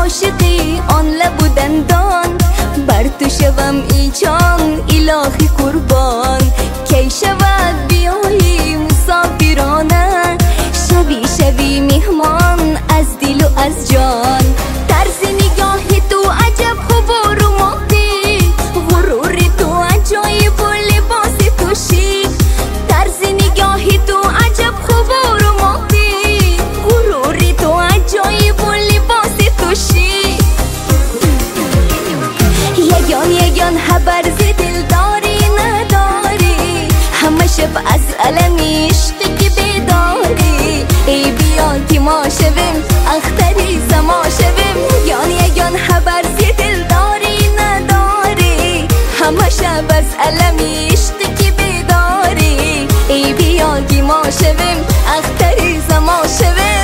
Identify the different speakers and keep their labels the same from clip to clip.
Speaker 1: عاشقی آن لب و دندان، بر تو شوم ای جان الهی قربان. کی شود بیایی مسافرانه، شوی شوی مهمان از دل و از جان. طرز نگاه تو عجب خوب و رومانتیک، غرور تو عجایب و لباس تو شیک. طرز نگاه تو عجب خوب و رومانتیک، غرور تو عجایب و لباس تو شیک. یگان خبر ز دل داری نداری، همه شب از علم عشق که بیداری. ای بیا که ما شویم اختری زما شویم، یگان خبر ز دل داری نداری، همه شب از علم عشق که بیداری. ای بیا که ما شویم اختری زما شویم.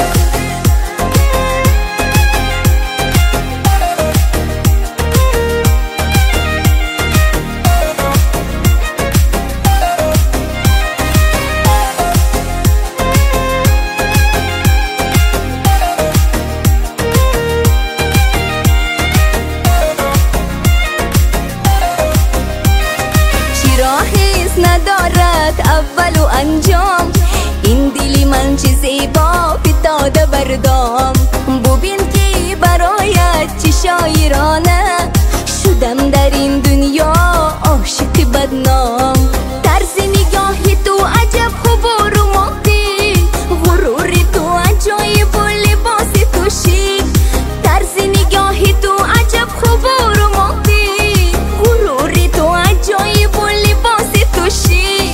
Speaker 1: ندارد اول و انجام، این دل من چه زیبا فتاده بردام. ببین که برایت چه شاعرانه، شدم در این دنیا عاشق بدنام. طرز نگاه تو عجب خوب و رومانتیک، غرور تو عجایب و لباس تو شیک. طرز نگاه تو عجب خوب و رومانتیک، غرور تو عجایب و لباس تو شیک.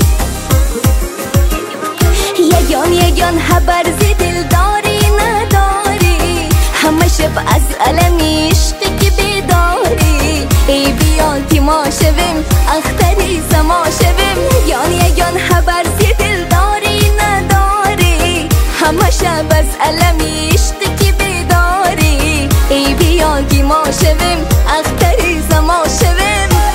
Speaker 1: یگان خبر ز دل داری نداری، همه شب از علم عشق که بیداری. ای بیا که ما شویم اختری زما شویم، یگان خبر ز دل داری نداری، همه شب از علم عشق که بیداری. ای بیا که ما شویم اختری زما شویم.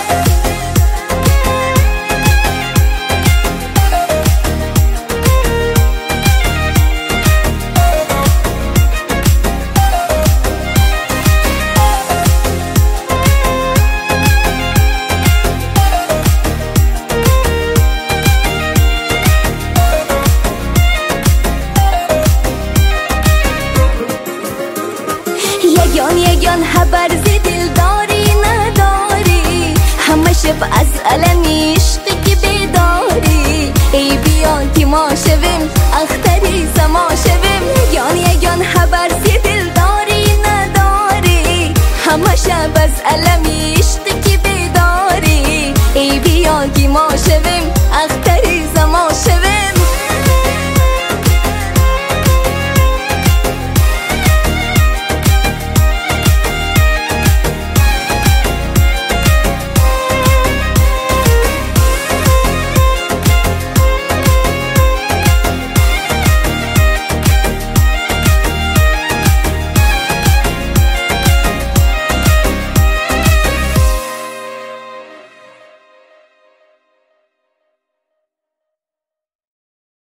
Speaker 1: یگان خبر ز دل داری نداری، همه شب از علم عشق که بیداری. ای بیا که ما شویم اختری زما